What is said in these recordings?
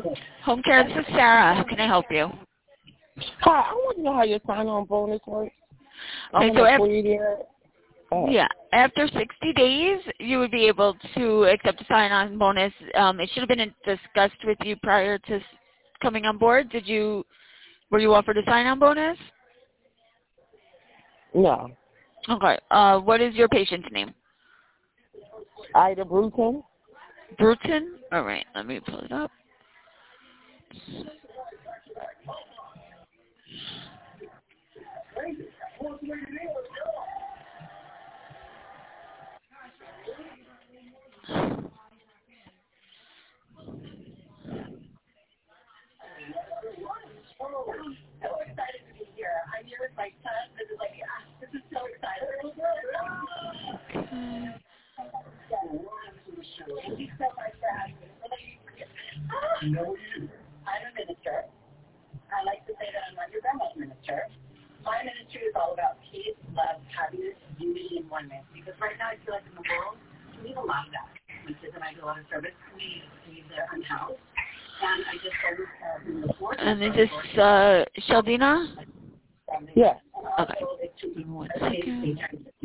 Home care, this is Sarah. How can I help you? Hi, I want to know how your sign-on bonus works. Okay, I'm so an employee there. yeah, after 60 days, you would be able to accept a sign-on bonus. It should have been discussed with you prior to coming on board. Were you offered a sign-on bonus? No. Okay. What is your patient's name? Ida Bruton. Bruton? All right, let me pull it up. I'm a minister. I like to say that I'm not your grandma's minister. My ministry is all about peace, love, happiness, unity, and oneness. Because right now I feel like in the world, we need a lot of that. My kids and I do a lot of service. We leave their unhoused. And I just always before. And is this Sheldina? Yeah. Okay. 1 second.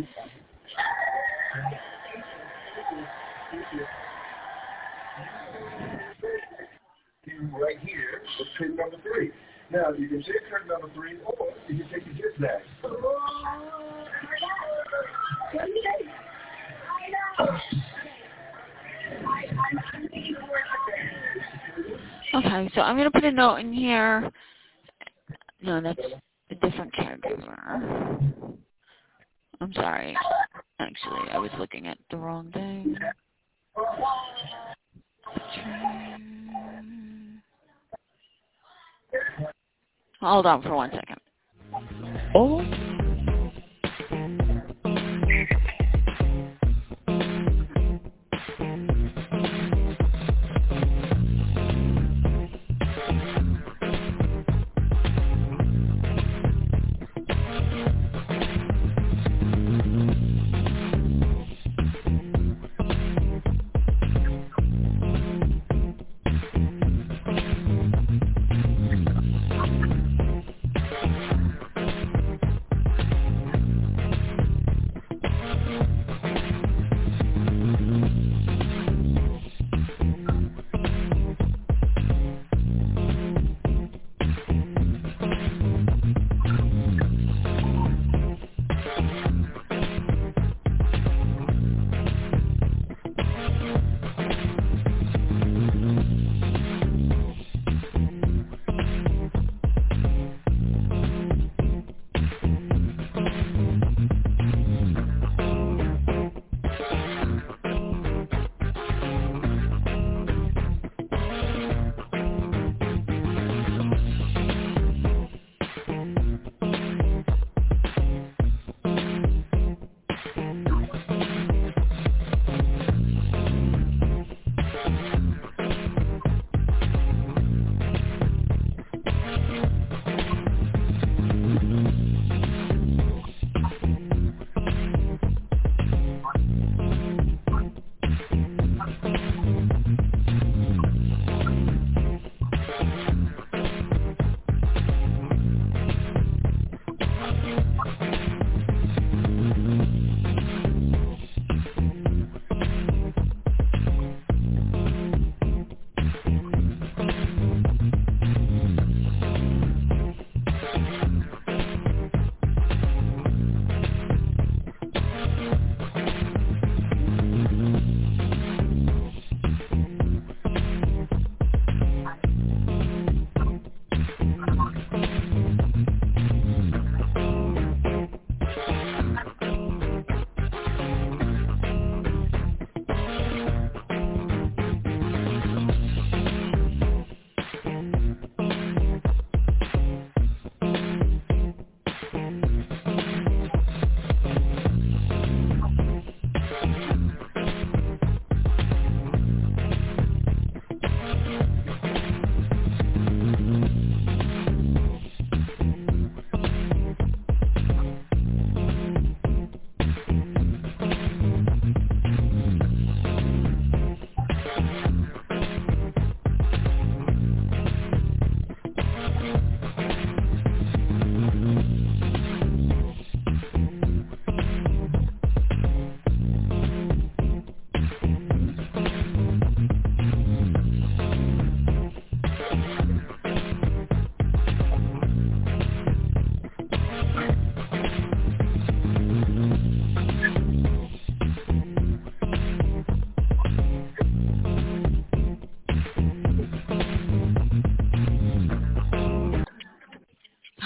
Right here is trick number 3. Now, you can take trick number 3, or you can take the gift bag. Okay, so I'm going to put a note in here. No, that's a different caregiver. I'm sorry. Actually, I was looking at the wrong thing. Hold on for 1 second. Oh.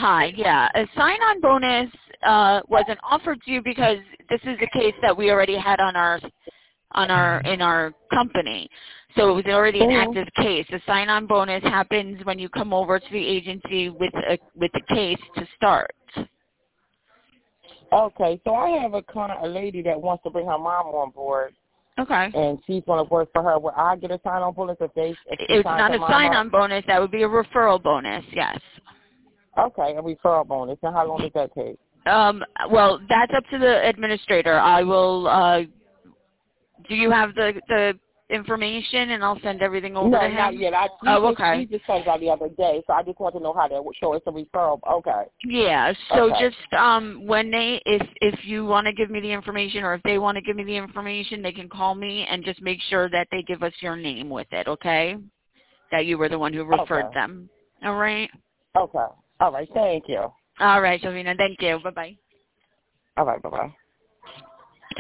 Hi, yeah. A sign-on bonus wasn't offered to you because this is a case that we already had in our company. So it was already an active case. A sign-on bonus happens when you come over to the agency with the case to start. Okay, so I have a lady that wants to bring her mom on board. Okay. And she's going to work for her. Will I get a sign-on bonus if it's not a sign-on bonus. That would be a referral bonus, yes. Okay, a referral bonus. And how long does that take? Well, that's up to the administrator. I will, do you have the information, and I'll send everything over to him? No, not yet. Okay. She just sent it out the other day, so I just want to know how that would show. It's a referral. Okay. Yeah, so okay. just when if you want to give me the information, or if they want to give me the information, they can call me and just make sure that they give us your name with it, okay? That you were the one who referred them. All right? Okay. All right, thank you. All right, Shavina, thank you. Bye-bye. All right, bye-bye.